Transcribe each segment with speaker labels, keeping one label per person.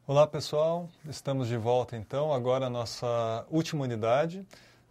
Speaker 1: Olá pessoal, estamos de volta então, agora a nossa última unidade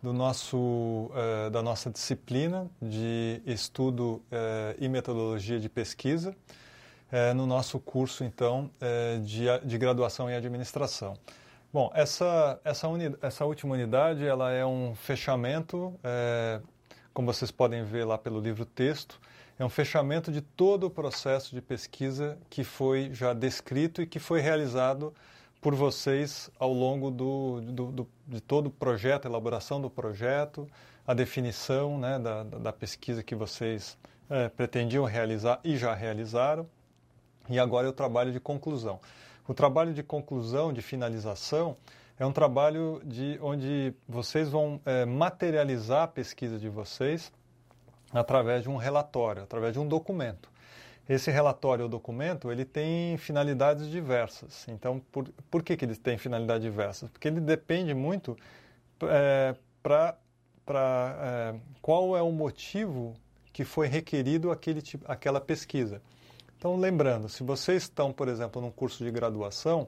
Speaker 1: da nossa disciplina de estudo e metodologia de pesquisa, no nosso curso então de graduação em administração. Bom, essa última unidade ela é um fechamento, como vocês podem ver lá pelo livro-texto, é um fechamento de todo o processo de pesquisa que foi já descrito e que foi realizado por vocês ao longo de todo o projeto, a elaboração do projeto, a definição, né, da pesquisa que vocês pretendiam realizar e já realizaram, e agora é o trabalho de conclusão. O trabalho de conclusão, de finalização, é um trabalho onde vocês vão materializar a pesquisa de vocês através de um relatório, através de um documento. Esse relatório ou documento, ele tem finalidades diversas. Então, por que ele tem finalidades diversas? Porque ele depende muito qual é o motivo que foi requerido aquela pesquisa. Então, lembrando, se vocês estão, por exemplo, num curso de graduação,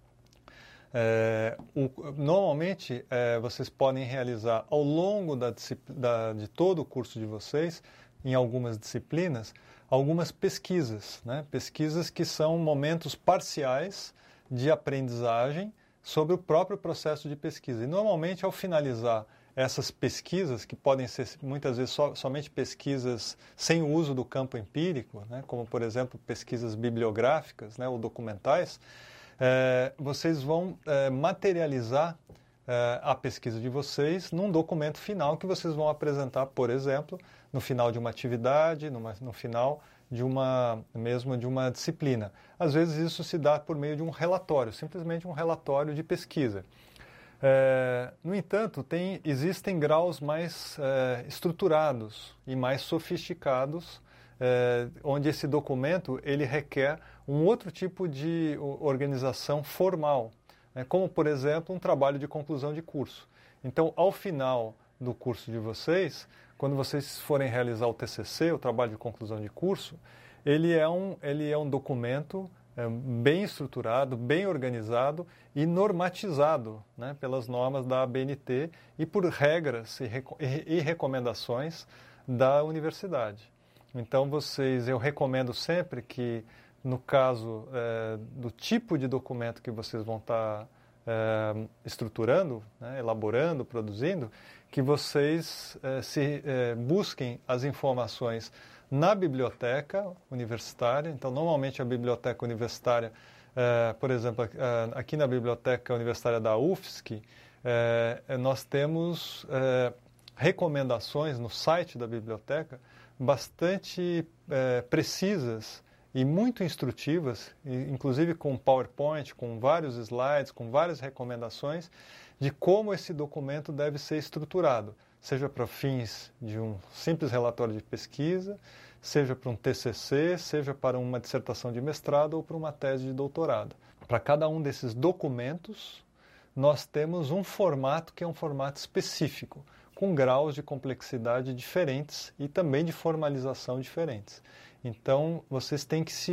Speaker 1: normalmente vocês podem realizar ao longo de todo o curso de vocês, em algumas disciplinas, algumas pesquisas, né? Pesquisas que são momentos parciais de aprendizagem sobre o próprio processo de pesquisa. E normalmente ao finalizar essas pesquisas, que podem ser muitas vezes somente pesquisas sem o uso do campo empírico, né? Como por exemplo pesquisas bibliográficas, né? Ou documentais, vocês vão materializar a pesquisa de vocês num documento final que vocês vão apresentar, por exemplo, no final de uma atividade, no final de uma disciplina. Às vezes isso se dá por meio de um relatório, simplesmente um relatório de pesquisa. No entanto, existem graus mais estruturados e mais sofisticados, onde esse documento ele requer um outro tipo de organização formal, né, como, por exemplo, um trabalho de conclusão de curso. Então, ao final do curso de vocês, quando vocês forem realizar o TCC, o trabalho de conclusão de curso, ele é um documento bem estruturado, bem organizado e normatizado, né, pelas normas da ABNT e por regras e recomendações da universidade. Então, eu recomendo sempre que, no caso do tipo de documento que vocês vão estar estruturando, né, elaborando, produzindo, que vocês busquem as informações na biblioteca universitária. Então, normalmente a biblioteca universitária, por exemplo, aqui na biblioteca universitária da UFSC, nós temos recomendações no site da biblioteca bastante precisas e muito instrutivas, inclusive com PowerPoint, com vários slides, com várias recomendações de como esse documento deve ser estruturado, seja para fins de um simples relatório de pesquisa, seja para um TCC, seja para uma dissertação de mestrado ou para uma tese de doutorado. Para cada um desses documentos, nós temos um formato que é um formato específico, com graus de complexidade diferentes e também de formalização diferentes. Então, vocês têm que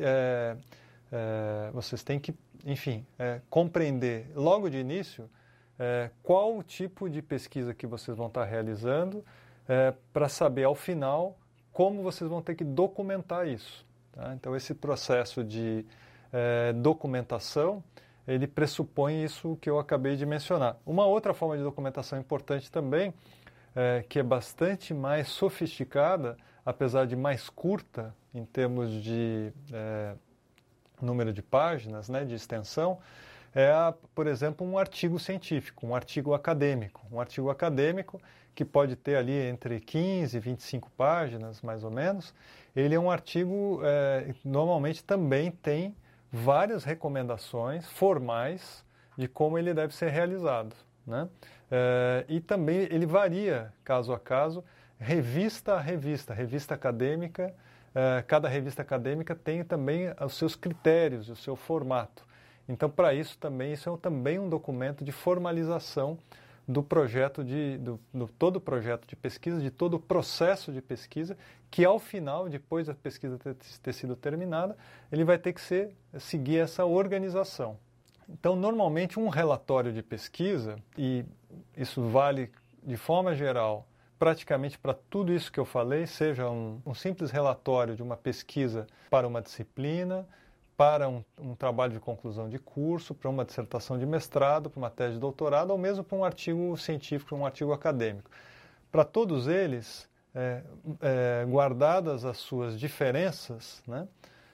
Speaker 1: compreender logo de início qual o tipo de pesquisa que vocês vão estar realizando, para saber ao final como vocês vão ter que documentar isso. Tá? Então, esse processo de documentação, ele pressupõe isso que eu acabei de mencionar. Uma outra forma de documentação importante também, que é bastante mais sofisticada, apesar de mais curta em termos de número de páginas, né, de extensão, por exemplo, um artigo científico, um artigo acadêmico. Um artigo acadêmico que pode ter ali entre 15 e 25 páginas, mais ou menos. Ele é um artigo, normalmente também tem várias recomendações formais de como ele deve ser realizado, né? E também ele varia, caso a caso, revista a revista, revista acadêmica. Cada revista acadêmica tem também os seus critérios, o seu formato. Então, para isso também, isso é também um documento de formalização do projeto todo o projeto de pesquisa, de todo o processo de pesquisa, que ao final, depois da pesquisa ter sido terminada, ele vai ter que seguir essa organização. Então, normalmente, um relatório de pesquisa, e isso vale de forma geral praticamente para tudo isso que eu falei, seja um simples relatório de uma pesquisa para uma disciplina, para um trabalho de conclusão de curso, para uma dissertação de mestrado, para uma tese de doutorado, ou mesmo para um artigo científico, um artigo acadêmico. Para todos eles, guardadas as suas diferenças, né,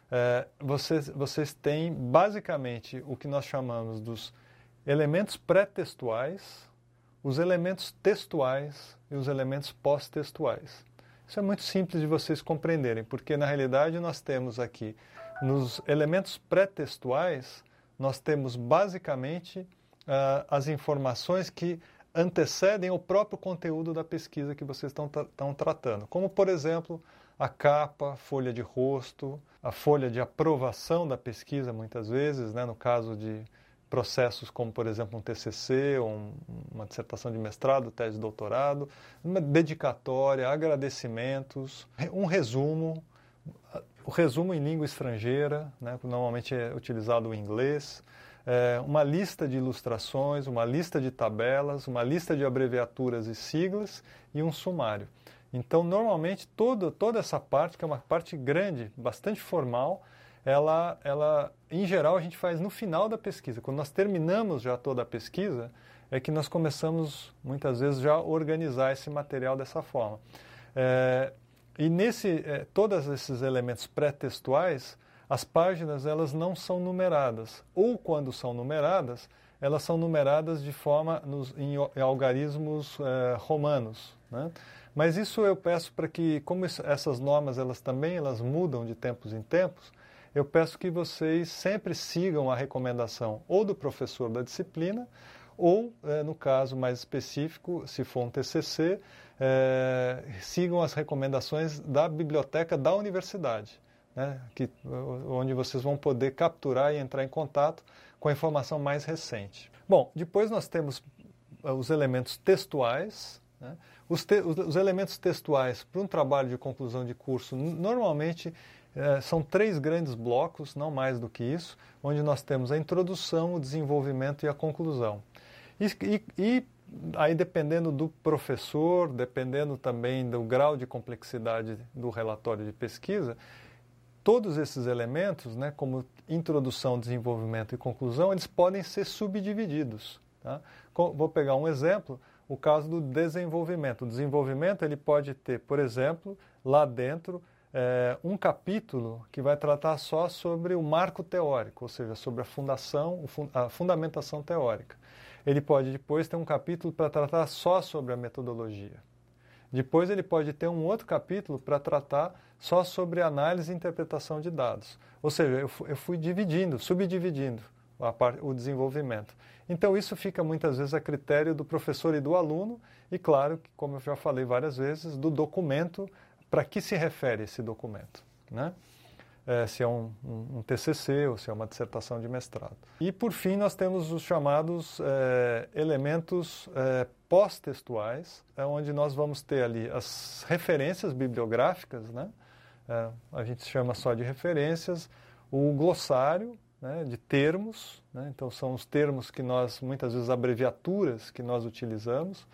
Speaker 1: vocês têm basicamente o que nós chamamos dos elementos pré-textuais, os elementos textuais e os elementos pós-textuais. Isso é muito simples de vocês compreenderem, porque na realidade nós temos aqui, nos elementos pré-textuais, nós temos basicamente as informações que antecedem o próprio conteúdo da pesquisa que vocês estão tratando. Como, por exemplo, a capa, folha de rosto, a folha de aprovação da pesquisa, muitas vezes, né, no caso de processos como, por exemplo, um TCC, ou uma dissertação de mestrado, tese de doutorado, uma dedicatória, agradecimentos, um resumo, o resumo em língua estrangeira, né, normalmente é utilizado o inglês, uma lista de ilustrações, uma lista de tabelas, uma lista de abreviaturas e siglas e um sumário. Então, normalmente, toda essa parte, que é uma parte grande, bastante formal, ela, em geral, a gente faz no final da pesquisa. Quando nós terminamos já toda a pesquisa, é que nós começamos, muitas vezes, já a organizar esse material dessa forma. E todos esses elementos pré-textuais, as páginas elas não são numeradas. Ou, quando são numeradas, elas são numeradas de forma em algarismos romanos, né? Mas isso eu peço para que, como essas normas elas mudam de tempos em tempos, eu peço que vocês sempre sigam a recomendação ou do professor da disciplina, ou, no caso mais específico, se for um TCC, sigam as recomendações da biblioteca da universidade, né, onde vocês vão poder capturar e entrar em contato com a informação mais recente. Bom, depois nós temos os elementos textuais, né? Os elementos textuais para um trabalho de conclusão de curso, normalmente, são 3 grandes blocos, não mais do que isso, onde nós temos a introdução, o desenvolvimento e a conclusão. E aí, dependendo do professor, dependendo também do grau de complexidade do relatório de pesquisa, todos esses elementos, né, como introdução, desenvolvimento e conclusão, eles podem ser subdivididos. Tá? Vou pegar um exemplo, o caso do desenvolvimento. O desenvolvimento ele pode ter, por exemplo, lá dentro, um capítulo que vai tratar só sobre o marco teórico, ou seja, sobre a fundamentação teórica. Ele pode depois ter um capítulo para tratar só sobre a metodologia. Depois ele pode ter um outro capítulo para tratar só sobre análise e interpretação de dados. Ou seja, eu fui subdividindo o desenvolvimento. Então isso fica muitas vezes a critério do professor e do aluno e, claro, como eu já falei várias vezes, do documento, para que se refere esse documento, né? Se é um TCC ou se é uma dissertação de mestrado. E, por fim, nós temos os chamados elementos pós-textuais, onde nós vamos ter ali as referências bibliográficas, né? A gente chama só de referências, o glossário, né, de termos, né? Então são os termos que nós, muitas vezes, abreviaturas que nós utilizamos.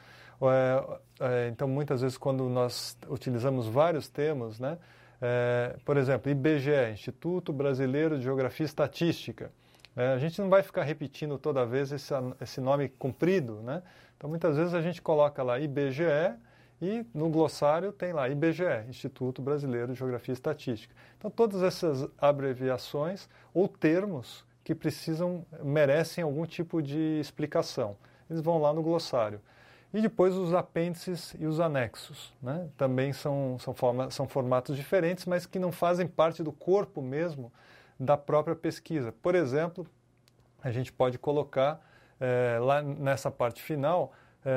Speaker 1: Então, muitas vezes, quando nós utilizamos vários termos, né? Por exemplo, IBGE, Instituto Brasileiro de Geografia e Estatística. A gente não vai ficar repetindo toda vez esse nome comprido, né? Então, muitas vezes a gente coloca lá IBGE e no glossário tem lá IBGE, Instituto Brasileiro de Geografia e Estatística. Então, todas essas abreviações ou termos que merecem algum tipo de explicação, eles vão lá no glossário. E depois os apêndices e os anexos, né? Também são formatos diferentes, mas que não fazem parte do corpo mesmo da própria pesquisa. Por exemplo, a gente pode colocar lá nessa parte final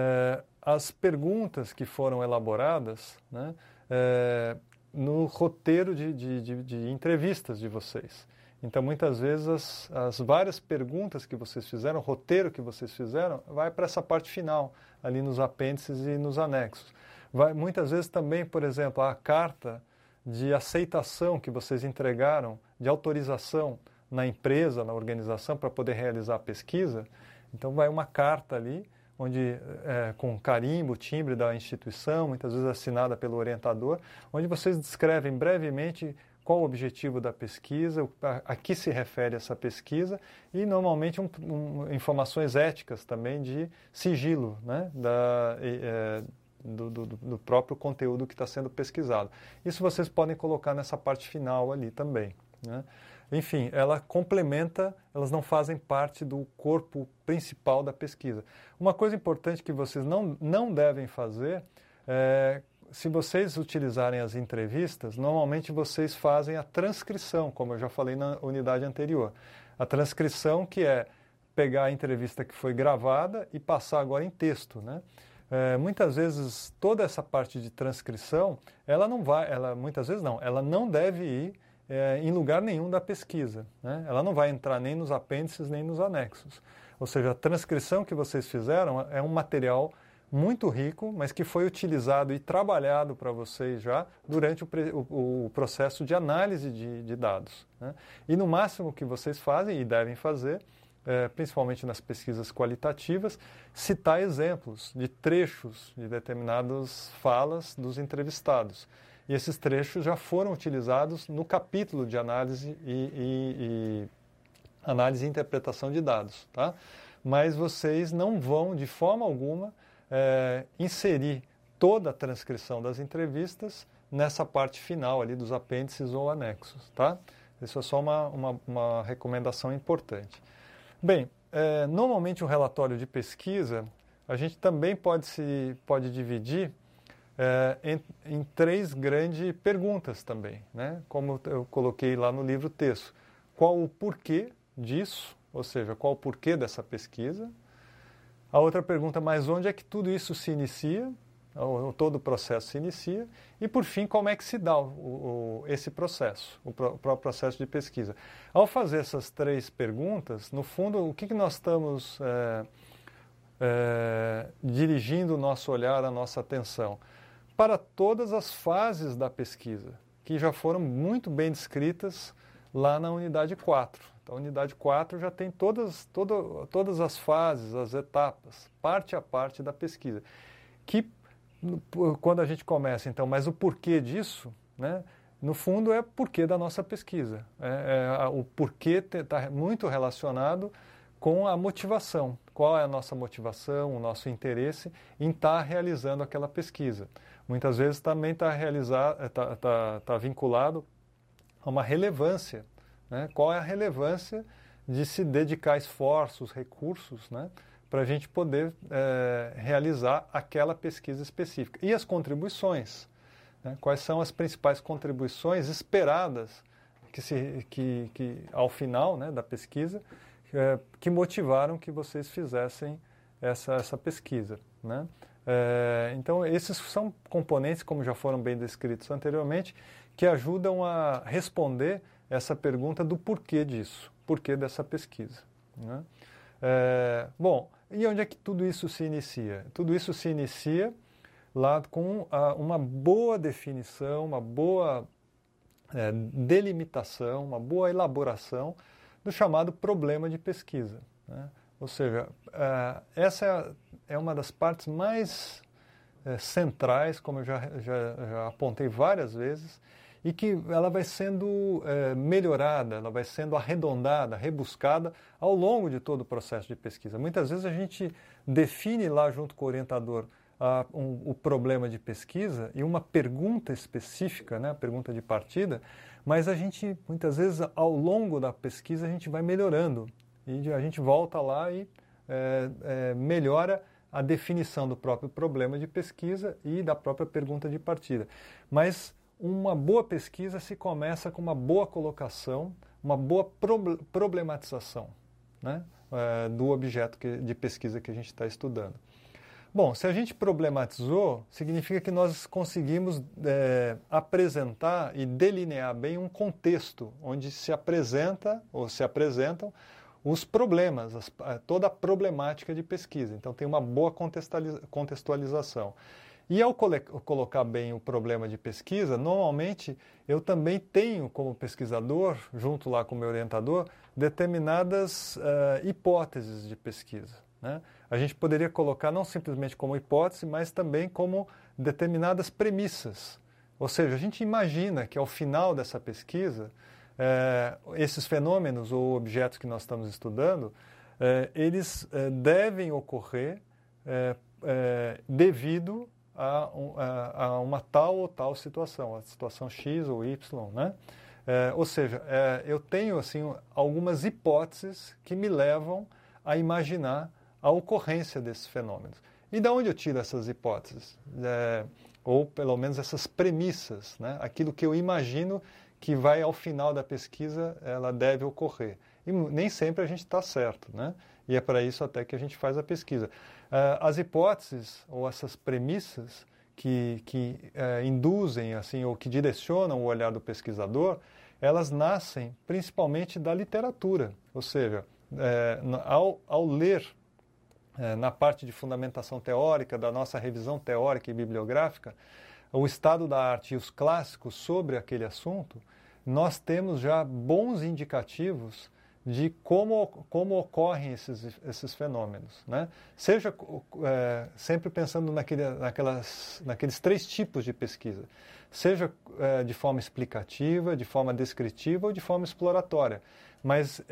Speaker 1: as perguntas que foram elaboradas, né, no roteiro de entrevistas de vocês. Então, muitas vezes, as várias perguntas que vocês fizeram, o roteiro que vocês fizeram, vai para essa parte final, ali nos apêndices e nos anexos. Muitas vezes também, por exemplo, a carta de aceitação que vocês entregaram, de autorização na empresa, na organização, para poder realizar a pesquisa. Então vai uma carta ali, onde com carimbo, timbre da instituição, muitas vezes assinada pelo orientador, onde vocês descrevem brevemente qual o objetivo da pesquisa, a que se refere essa pesquisa e, normalmente, informações éticas também de sigilo, né, do próprio conteúdo que está sendo pesquisado. Isso vocês podem colocar nessa parte final ali também, né? Enfim, ela complementa, elas não fazem parte do corpo principal da pesquisa. Uma coisa importante que vocês não devem fazer é, se vocês utilizarem as entrevistas, normalmente vocês fazem a transcrição, como eu já falei na unidade anterior. A transcrição que é pegar a entrevista que foi gravada e passar agora em texto, né? Muitas vezes toda essa parte de transcrição, ela não deve ir em lugar nenhum da pesquisa, né? Ela não vai entrar nem nos apêndices nem nos anexos. Ou seja, a transcrição que vocês fizeram é um material muito rico, mas que foi utilizado e trabalhado para vocês já durante o processo de análise de dados, né? E no máximo que vocês fazem e devem fazer, principalmente nas pesquisas qualitativas, citar exemplos de trechos de determinadas falas dos entrevistados. E esses trechos já foram utilizados no capítulo de análise análise e interpretação de dados, tá? Mas vocês não vão, de forma alguma, inserir toda a transcrição das entrevistas nessa parte final ali dos apêndices ou anexos, tá? Isso é só uma recomendação importante. Bem, normalmente um relatório de pesquisa, a gente também pode dividir em três grandes perguntas também, né? Como eu coloquei lá no livro texto. Qual o porquê disso, ou seja, qual o porquê dessa pesquisa? A outra pergunta, mas onde é que tudo isso se inicia, ou todo o processo se inicia? E, por fim, como é que se dá esse processo, o próprio processo de pesquisa? Ao fazer essas três perguntas, no fundo, o que nós estamos dirigindo o nosso olhar, a nossa atenção? Para todas as fases da pesquisa, que já foram muito bem descritas lá na unidade 4. Então, a unidade 4 já tem todas as fases, as etapas, parte a parte da pesquisa. Que, quando a gente começa, então, mas o porquê disso, né, no fundo, é o porquê da nossa pesquisa. O porquê está muito relacionado com a motivação. Qual é a nossa motivação, o nosso interesse em estar realizando aquela pesquisa. Muitas vezes também está vinculado a uma relevância, né? Qual é a relevância de se dedicar esforços, recursos, né, para a gente poder realizar aquela pesquisa específica. E as contribuições, né? Quais são as principais contribuições esperadas que ao final, né, da pesquisa, que motivaram que vocês fizessem essa pesquisa, né? Então, esses são componentes, como já foram bem descritos anteriormente, que ajudam a responder essa pergunta do porquê disso, porquê dessa pesquisa, né? Bom, e onde é que tudo isso se inicia? Tudo isso se inicia lá com uma boa definição, uma boa delimitação, uma boa elaboração do chamado problema de pesquisa, né? Ou seja, essa é uma das partes mais centrais, como eu já apontei várias vezes, e que ela vai sendo melhorada, ela vai sendo arredondada, rebuscada ao longo de todo o processo de pesquisa. Muitas vezes a gente define lá junto com o orientador o problema de pesquisa e uma pergunta específica, né, a pergunta de partida, mas a gente, muitas vezes, ao longo da pesquisa, a gente vai melhorando e a gente volta lá e melhora a definição do próprio problema de pesquisa e da própria pergunta de partida. Mas uma boa pesquisa se começa com uma boa colocação, uma boa problematização, né, do objeto de pesquisa que a gente está estudando. Bom, se a gente problematizou, significa que nós conseguimos apresentar e delinear bem um contexto onde se apresenta ou se apresentam os problemas, toda a problemática de pesquisa. Então, tem uma boa contextualização. E ao colocar bem o problema de pesquisa, normalmente eu também tenho, como pesquisador, junto lá com o meu orientador, determinadas hipóteses de pesquisa, né? A gente poderia colocar não simplesmente como hipótese, mas também como determinadas premissas. Ou seja, a gente imagina que ao final dessa pesquisa, esses fenômenos ou objetos que nós estamos estudando, eles devem ocorrer devido a uma tal ou tal situação, a situação X ou Y, né? Ou seja, eu tenho assim algumas hipóteses que me levam a imaginar a ocorrência desses fenômenos. E de onde eu tiro essas hipóteses? Ou pelo menos essas premissas, né? Aquilo que eu imagino que vai ao final da pesquisa, ela deve ocorrer. E nem sempre a gente está certo, né? E é para isso até que a gente faz a pesquisa. As hipóteses ou essas premissas que induzem assim, ou que direcionam o olhar do pesquisador, elas nascem principalmente da literatura. Ou seja, ao ler na parte de fundamentação teórica, da nossa revisão teórica e bibliográfica, o estado da arte e os clássicos sobre aquele assunto, nós temos já bons indicativos de como ocorrem esses fenômenos, né? Seja sempre pensando naqueles 3 tipos de pesquisa, seja de forma explicativa, de forma descritiva ou de forma exploratória. Mas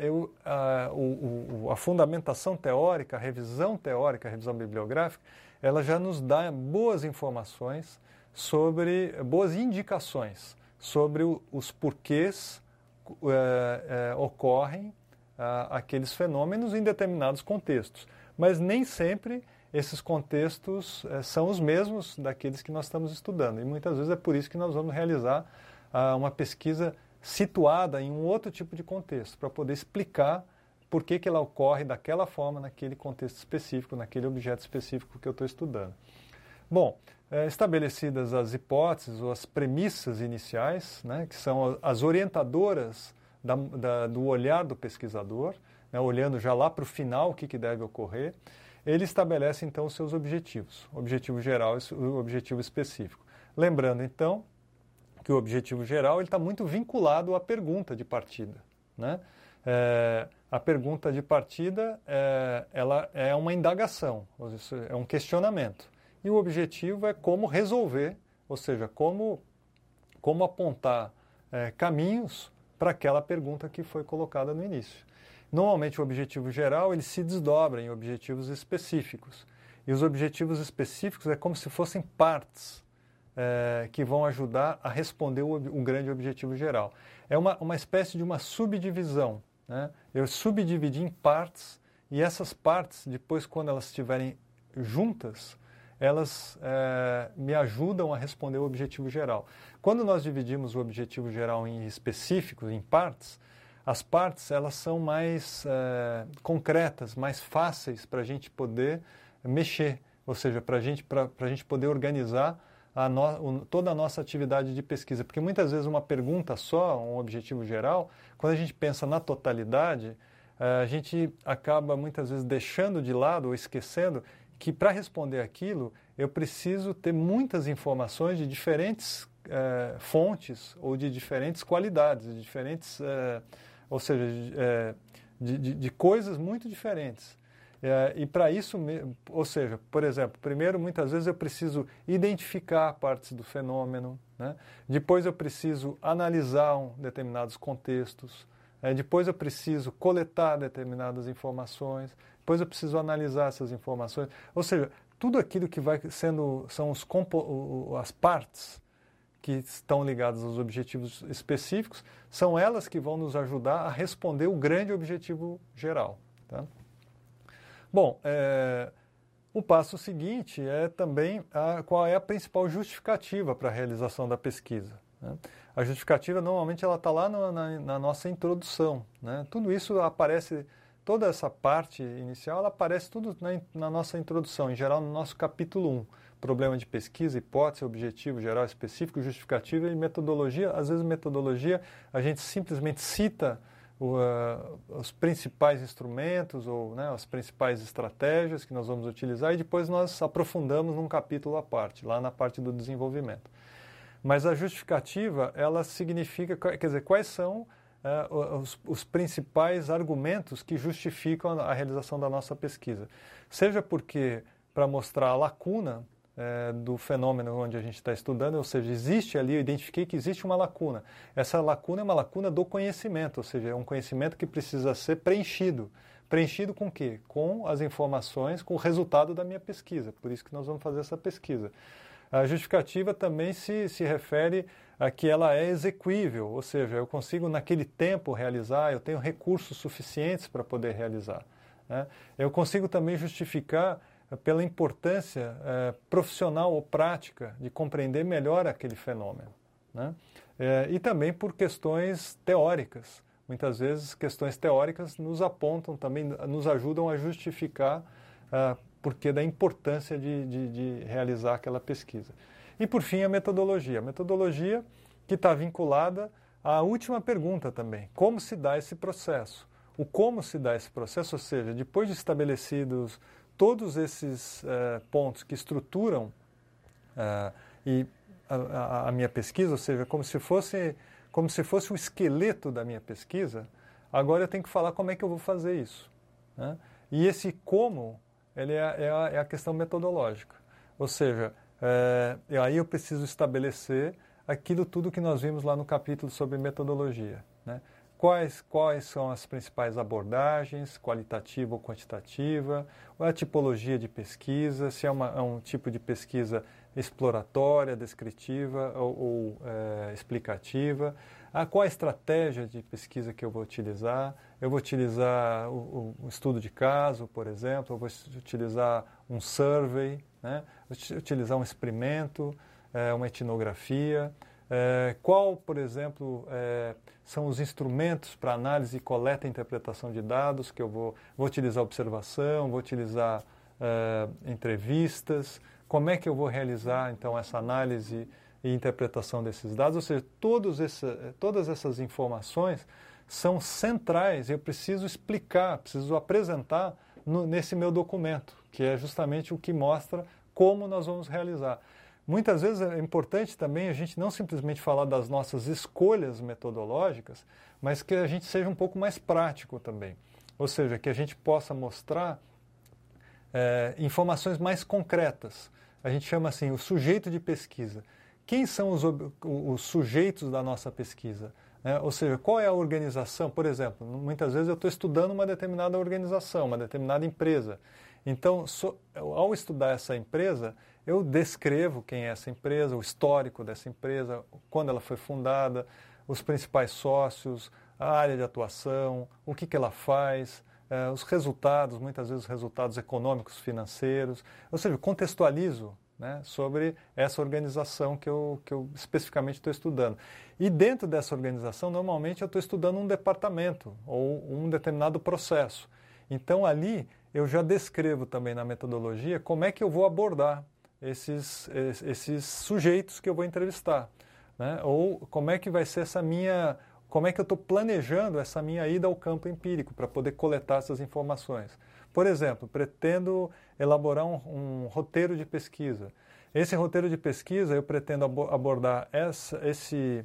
Speaker 1: a fundamentação teórica, a revisão bibliográfica, ela já nos dá boas informações boas indicações sobre os porquês ocorrem aqueles fenômenos em determinados contextos. Mas nem sempre esses contextos são os mesmos daqueles que nós estamos estudando. E muitas vezes é por isso que nós vamos realizar uma pesquisa situada em um outro tipo de contexto, para poder explicar por que ela ocorre daquela forma, naquele contexto específico, naquele objeto específico que eu estou estudando. Bom, estabelecidas as hipóteses ou as premissas iniciais, né, que são as orientadoras do olhar do pesquisador, né, olhando já lá para o final o que deve ocorrer, ele estabelece então os seus objetivos, o objetivo geral e o objetivo específico. Lembrando então que o objetivo geral está muito vinculado à pergunta de partida, né? A pergunta de partida ela é uma indagação, é um questionamento. E o objetivo é como resolver, ou seja, como apontar caminhos para aquela pergunta que foi colocada no início. Normalmente o objetivo geral ele se desdobra em objetivos específicos. E os objetivos específicos é como se fossem partes que vão ajudar a responder o grande objetivo geral. É uma espécie de uma subdivisão, né? Eu subdividi em partes e essas partes, depois quando elas estiverem juntas, elas me ajudam a responder o objetivo geral. Quando nós dividimos o objetivo geral em específicos, em partes, as partes elas são mais concretas, mais fáceis para a gente poder mexer, ou seja, para a gente poder organizar toda a nossa atividade de pesquisa. Porque muitas vezes uma pergunta só, um objetivo geral, quando a gente pensa na totalidade, a gente acaba muitas vezes deixando de lado ou esquecendo que para responder aquilo eu preciso ter muitas informações de diferentes fontes ou de diferentes qualidades, de diferentes, ou seja, de coisas muito diferentes. E para isso, ou seja, por exemplo, primeiro muitas vezes eu preciso identificar partes do fenômeno, né? Depois eu preciso analisar determinados contextos, depois eu preciso coletar determinadas informações, depois eu preciso analisar essas informações. Ou seja, tudo aquilo que vai são as partes que estão ligadas aos objetivos específicos, são elas que vão nos ajudar a responder o grande objetivo geral, tá? Bom, o passo seguinte é também qual é a principal justificativa para a realização da pesquisa, né? A justificativa normalmente ela está lá na nossa introdução, né? Tudo isso aparece, toda essa parte inicial, ela aparece tudo na nossa introdução, em geral no nosso capítulo 1. Problema de pesquisa, hipótese, objetivo geral específico, justificativa e metodologia. Às vezes metodologia a gente simplesmente cita os principais instrumentos ou, né, as principais estratégias que nós vamos utilizar e depois nós aprofundamos num capítulo à parte, lá na parte do desenvolvimento. Mas a justificativa, ela significa, quer dizer, quais são os principais argumentos que justificam a realização da nossa pesquisa. Seja porque, para mostrar a lacuna do fenômeno onde a gente está estudando, ou seja, existe ali, eu identifiquei que existe uma lacuna. Essa lacuna é uma lacuna do conhecimento, ou seja, é um conhecimento que precisa ser preenchido. Preenchido com o quê? Com as informações, com o resultado da minha pesquisa. Por isso que nós vamos fazer essa pesquisa. A justificativa também se refere a que ela é exequível, ou seja, eu consigo naquele tempo realizar, eu tenho recursos suficientes para poder realizar, né? Eu consigo também justificar pela importância profissional ou prática de compreender melhor aquele fenômeno, né? E também por questões teóricas. Muitas vezes questões teóricas nos apontam também, nos ajudam a justificar porque da importância de realizar aquela pesquisa. E, por fim, a metodologia. A metodologia que está vinculada à última pergunta também. Como se dá esse processo? O como se dá esse processo, ou seja, depois de estabelecidos todos esses pontos que estruturam a minha pesquisa, ou seja, como se fosse o esqueleto da minha pesquisa, agora eu tenho que falar como é que eu vou fazer isso, né? E esse como ele é a questão metodológica. Ou seja, aí eu preciso estabelecer aquilo tudo que nós vimos lá no capítulo sobre metodologia, né? Quais são as principais abordagens, qualitativa ou quantitativa, a tipologia de pesquisa, se é um tipo de pesquisa exploratória, descritiva ou explicativa, qual a estratégia de pesquisa que eu vou utilizar. Eu vou utilizar o estudo de caso, por exemplo, eu vou utilizar um survey, né? Vou utilizar um experimento, uma etnografia. Qual, por exemplo, são os instrumentos para análise, coleta e interpretação de dados que eu vou utilizar observação, vou utilizar entrevistas, como é que eu vou realizar, então, essa análise e interpretação desses dados, ou seja, todas essas informações são centrais e eu preciso explicar, preciso apresentar nesse meu documento, que é justamente o que mostra como nós vamos realizar. Muitas vezes é importante também a gente não simplesmente falar das nossas escolhas metodológicas, mas que a gente seja um pouco mais prático também. Ou seja, que a gente possa mostrar informações mais concretas. A gente chama assim o sujeito de pesquisa. Quem são os sujeitos da nossa pesquisa? Ou seja, qual é a organização? Por exemplo, muitas vezes eu estou estudando uma determinada organização, uma determinada empresa. Então, ao estudar essa empresa, eu descrevo quem é essa empresa, o histórico dessa empresa, quando ela foi fundada, os principais sócios, a área de atuação, o que ela faz, os resultados, muitas vezes os resultados econômicos, financeiros. Ou seja, contextualizo, né, sobre essa organização que eu especificamente estou estudando. E dentro dessa organização, normalmente eu estou estudando um departamento ou um determinado processo. Então, ali eu já descrevo também na metodologia como é que eu vou abordar esses sujeitos que eu vou entrevistar, né? Ou como é que vai ser como é que eu estou planejando essa minha ida ao campo empírico para poder coletar essas informações. Por exemplo, pretendo elaborar um roteiro de pesquisa. Esse roteiro de pesquisa eu pretendo abordar esses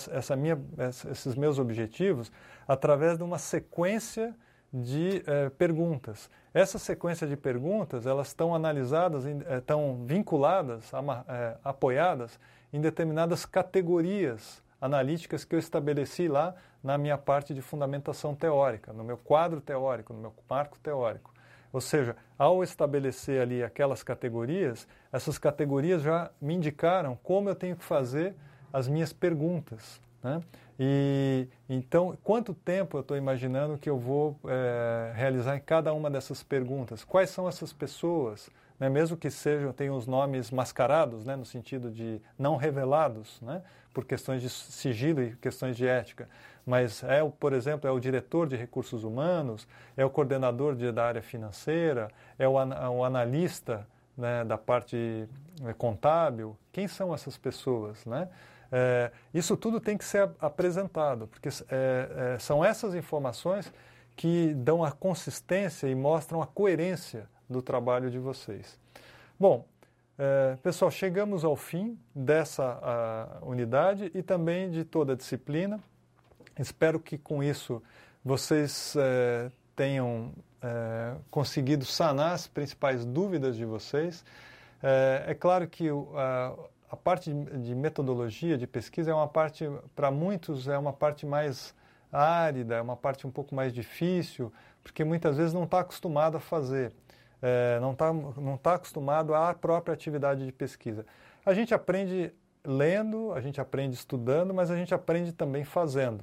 Speaker 1: meus objetivos através de uma sequência de perguntas. Essa sequência de perguntas, elas estão analisadas, estão vinculadas, apoiadas em determinadas categorias analíticas que eu estabeleci lá na minha parte de fundamentação teórica, no meu quadro teórico, no meu marco teórico. Ou seja, ao estabelecer ali aquelas categorias, essas categorias já me indicaram como eu tenho que fazer as minhas perguntas, né? E então, quanto tempo eu estou imaginando que eu vou realizar em cada uma dessas perguntas? Quais são essas pessoas, né? Mesmo que tenham os nomes mascarados, né? No sentido de não revelados, né? Por questões de sigilo e questões de ética. Mas, por exemplo, é o diretor de recursos humanos, é o coordenador da área financeira, é o analista, né, da parte contábil. Quem são essas pessoas, né? Isso tudo tem que ser apresentado, porque são essas informações que dão a consistência e mostram a coerência do trabalho de vocês. Bom, pessoal, chegamos ao fim dessa unidade e também de toda a disciplina. Espero que com isso vocês tenham conseguido sanar as principais dúvidas de vocês. É claro que a parte de metodologia, de pesquisa, é uma parte, para muitos, é uma parte mais árida, é uma parte um pouco mais difícil, porque muitas vezes não está acostumado a fazer, não tá acostumado à própria atividade de pesquisa. A gente aprende lendo, a gente aprende estudando, mas a gente aprende também fazendo.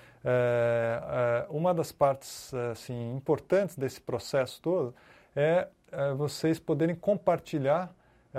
Speaker 1: Uma das partes assim, importantes desse processo todo é vocês poderem compartilhar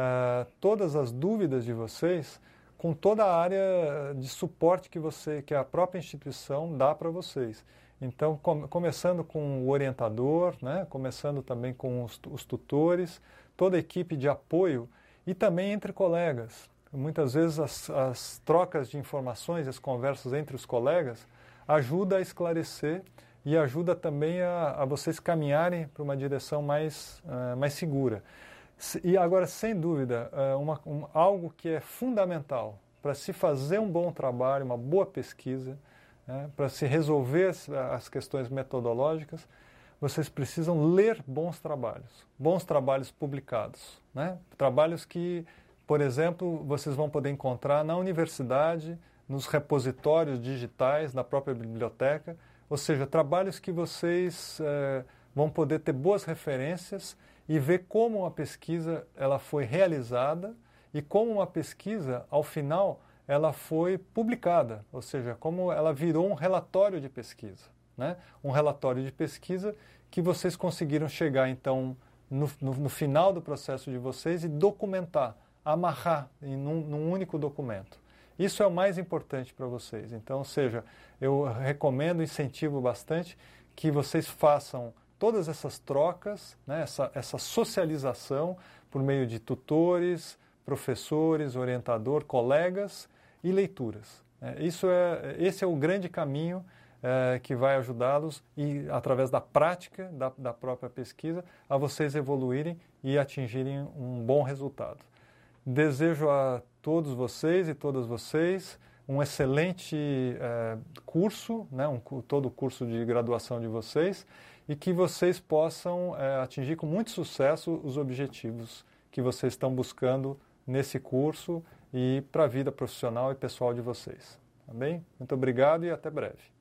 Speaker 1: todas as dúvidas de vocês com toda a área de suporte que a própria instituição dá para vocês. Então, começando com o orientador, né, começando também com os tutores, toda a equipe de apoio e também entre colegas. Muitas vezes as trocas de informações, as conversas entre os colegas, ajuda a esclarecer e ajuda também a vocês caminharem para uma direção mais segura. E agora, sem dúvida, algo que é fundamental para se fazer um bom trabalho, uma boa pesquisa, né, para se resolver as questões metodológicas, vocês precisam ler bons trabalhos publicados, né? Trabalhos que, por exemplo, vocês vão poder encontrar na universidade, nos repositórios digitais da própria biblioteca, ou seja, trabalhos que vocês vão poder ter boas referências e ver como uma pesquisa ela foi realizada e como uma pesquisa, ao final, ela foi publicada, ou seja, como ela virou um relatório de pesquisa, né? Um relatório de pesquisa que vocês conseguiram chegar, então, no final do processo de vocês e documentar, amarrar num único documento. Isso é o mais importante para vocês. Então, ou seja, eu recomendo, incentivo bastante que vocês façam todas essas trocas, né, essa socialização por meio de tutores, professores, orientador, colegas e leituras. Esse é o grande caminho que vai ajudá-los, e através da prática da própria pesquisa, a vocês evoluírem e atingirem um bom resultado. Desejo a todos vocês e todas vocês um excelente curso, né, todo o curso de graduação de vocês, e que vocês possam atingir com muito sucesso os objetivos que vocês estão buscando nesse curso e para a vida profissional e pessoal de vocês. Tá bem? Muito obrigado e até breve.